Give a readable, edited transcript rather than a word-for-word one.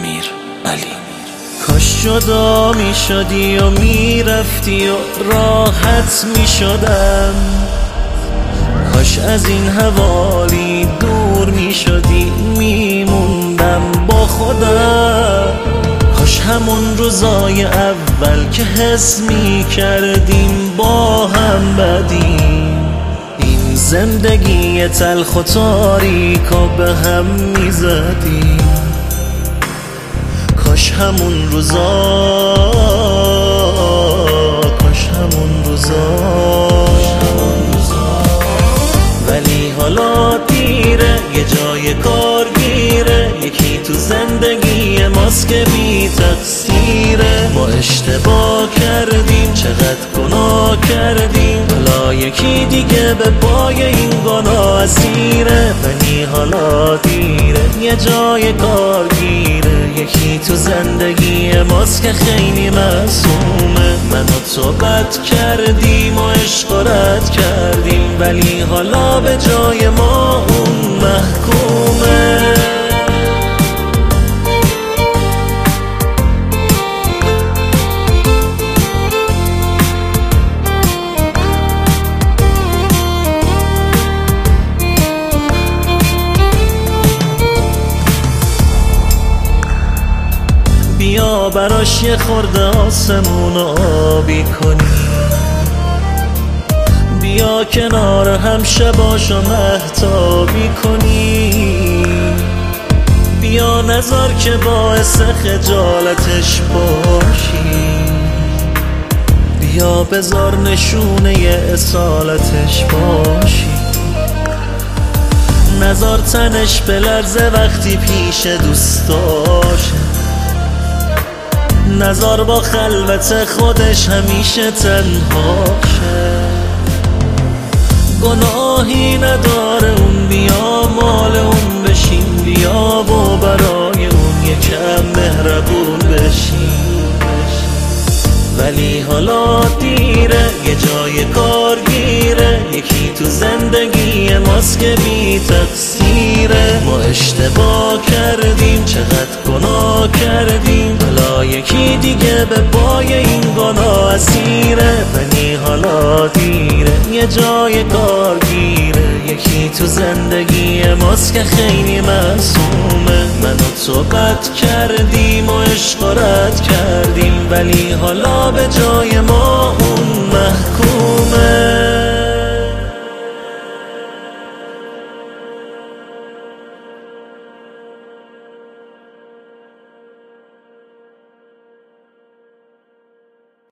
امیرعلی. کاش جدا می شدی و می رفتی و راحت می شدم، کاش از این حوالی دور می شدی می موندم با خودم. کاش همون روزای اول که حس می کردیم با هم بدیم، این زندگی تلخ و تاریکا به هم می زدیم. کاش همون روزا، کاش همون روزا، ولی حالا دیره، یه جای کارگیره، یکی تو زندگی ماست که بی تقصیره. ما اشتباه کردیم، چقدر گناه کردیم، حالا یکی دیگه به پای این گناه اسیره. ولی حالا دیره، یه جای کارگیره، یکی تو زندگی ماست که خیلی معصومه. من و تو بد کردیم و عشق رد کردیم، ولی حالا به جای ما اون محکومه. بیا براش یه خورده آسمون آبی کنی، بیا کنار هم شباشو مهتابی کنی، بیا نذار که باعث خجالتش باشی، بیا بذار نشونه اصالتش باشی. نذار تنش بلرزه وقتی پیش دوستاشه، نذار با خلوت خودش همیشه تنهاشه. گناهی نداره اون، بیا مال اون بشین، بیا و برای اون یکم مهربون بشین. ولی حالا دیره، یه جای کارگیره، یکی تو زندگی ماست که بی تقصیره. ما اشتباه کردیم، چقدر گناه کردیم، حالا یکی دیگه به پای این گناه اسیره. ولی حالا دیره، یه جای کارگیره، یکی تو زندگی ماست که خیلی معصومه. من و تو بد کردیم و عشق رد کردیم، ولی حالا به جای ما اون محکومه.